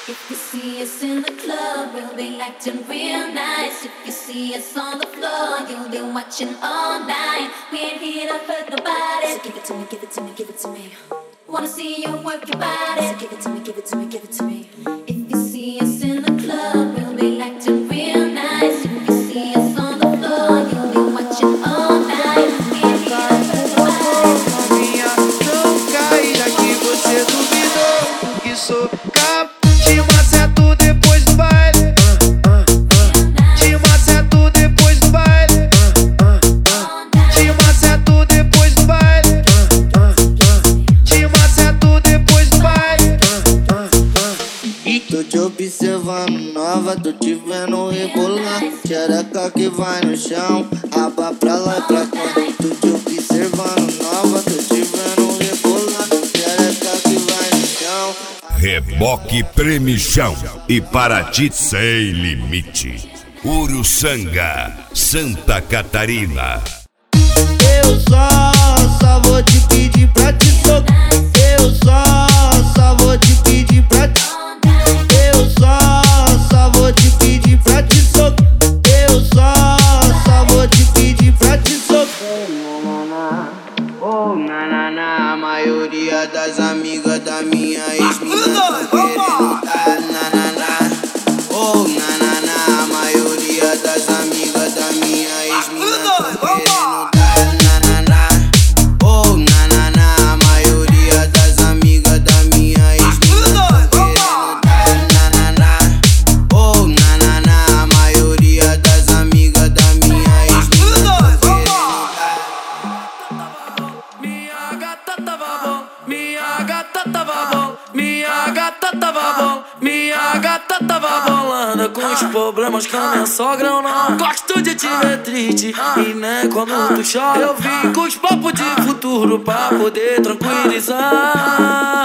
If you see us in the club, we'll be acting real nice. If you see us on the floor, you'll be watching all night. We ain't here to hurt nobody, so give it to me, give it to me, give it to me. Wanna see you work your body, so give it to me, give it to me, give it to me. If you see us in the club, we'll be acting real nice. If you see us on the floor, you'll be watching all night. We ain't here to hurt nobody. Novinha, não cai, já que você duvidou que sou capaz. Te maceto depois do baile. Te maceto depois do baile. Te maceto depois do baile. Te maceto depois do baile. Tô te observando nova, tô te vendo rebolar. Xereca que vai no chão, aba pra lá e pra cá. Tô te observando nova, tô te vendo rebolar. Xereca que vai no chão. Reboque Premichão e Paraty sem limite. Uruçanga, Santa Catarina. Eu só vou te pedir pra te socar. Eu só vou te pedir pra te. Eu só vou te pedir pra te socar. Eu só vou te pedir pra te socar. Oh, na, a maioria das amigas da minha ex-mina tão querendo dar na. Oh, na, a maioria das amigas da minha ex-mina tão querendo dar na. Oh, na, a maioria das amigas da minha ex-mina tão querendo dar na. Oh, na, a maioria das amigas da minha ex-mina tão querendo dar. Minha gata tava bom, minha gata tava bom, minha gata tava bom, minha gata tava bolando com os problemas que a minha sogra eu não gosto de te ver triste e nem quando tu chora. Eu vim com os papos de futuro pra poder tranquilizar.